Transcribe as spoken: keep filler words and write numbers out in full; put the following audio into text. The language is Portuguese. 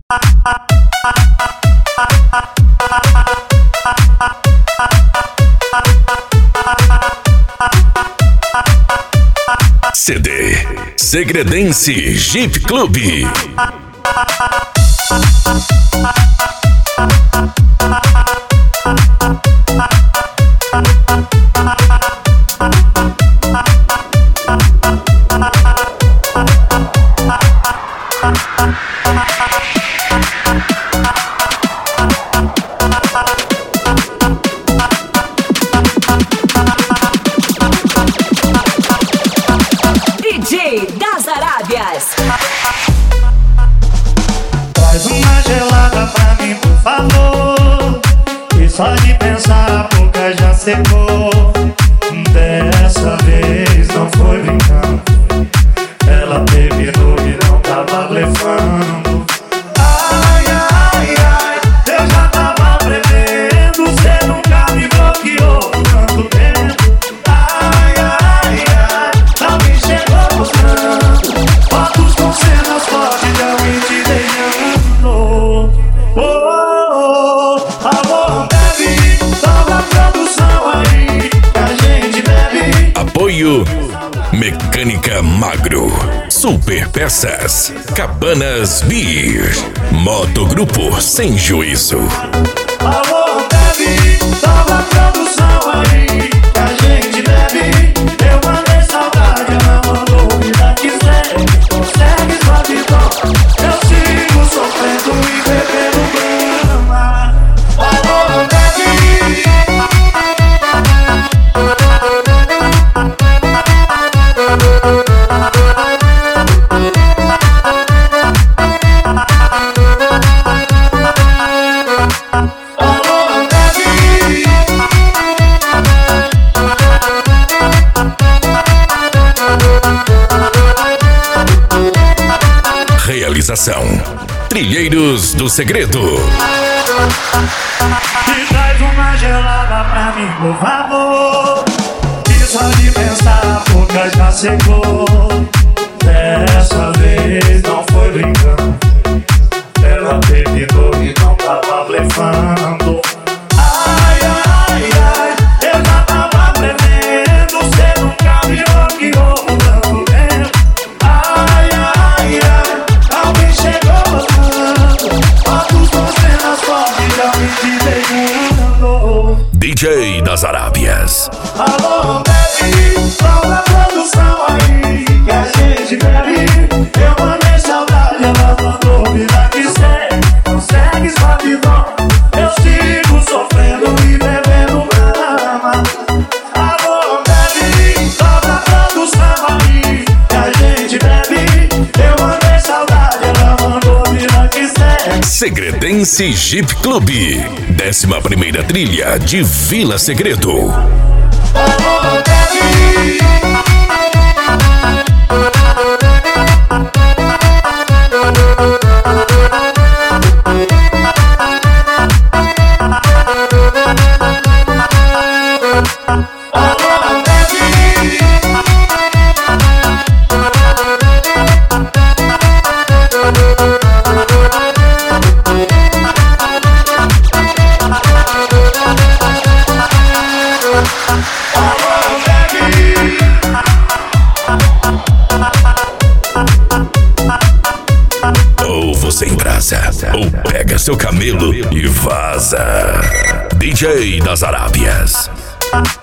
C D Segredense Jeep Club. D J das Arábias. Traz uma gelada pra mim, por favor. E só de pensar a boca já secou. Dessa vez não foi brincando. Ela terminou e não tava blefando. Ai, ai, ai, eu já tava prevendo. Cê nunca me bloqueou por tanto tempo. Ai, ai, ai, alguém chegou mostrando fotos com cenas fortes de alguém te beijando. Oh, oh, oh, alô, bebe, toca a produção aí, que a gente bebe. Apoio Mecânica Magro, Super Peças, Cabanas Beer, Motogrupo Sem Juízo. Alô, bebe, toca a produção aí, que a gente bebe. Eu mandei saudade, ela mandou me dar quiser. Consegue só de dó, eu sigo sofrendo e bebendo grama. Alô, bebe. Realização Trilheiros do Segredo. E traz uma gelada pra mim, por favor. E só de pensar a boca já secou. Dessa vez não foi brincando. Ela terminou e não tava blefando. Ai, ai, ai, eu já tava prevendo. Cê nunca me bloqueou por tanto tempo. Ai, ai, ai, alguém chegou mostrando fotos com cenas fortes de alguém te beijando. D J das Arábias. Alô, bebe, toca a produção aí, que a gente bebe. Eu mandei saudade, ela mandou me dar quiser. Consegue só de dó, eu sigo sofrendo e bebendo grama. Alô, bebe, toca a produção aí, que a gente bebe. Eu mandei saudade, ela mandou me dar quiser. Segredense Jeep Club, décima primeira trilha de Vila Segredo. Alô, bebe. Ou você embrasa, ou pega seu camelo e vaza. D J das Arábias.